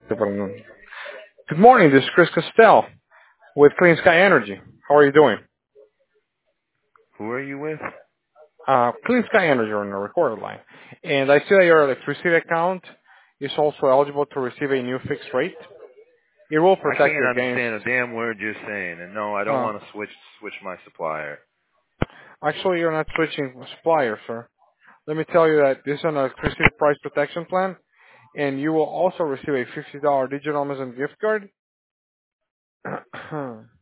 Good morning. This is Chris Costell with Clean Sky Energy. How are you doing? Who are you with? Clean Sky Energy on the recorded line. And I see that your electricity account is also eligible to receive a new fixed rate. It will I protect can't you against. understand a damn word you're saying, and no, I don't Uh, want to switch my supplier. Actually, you're not switching suppliers, sir. Let me tell you that this is an electricity price protection plan, and you will also receive a $50 digital Amazon gift card.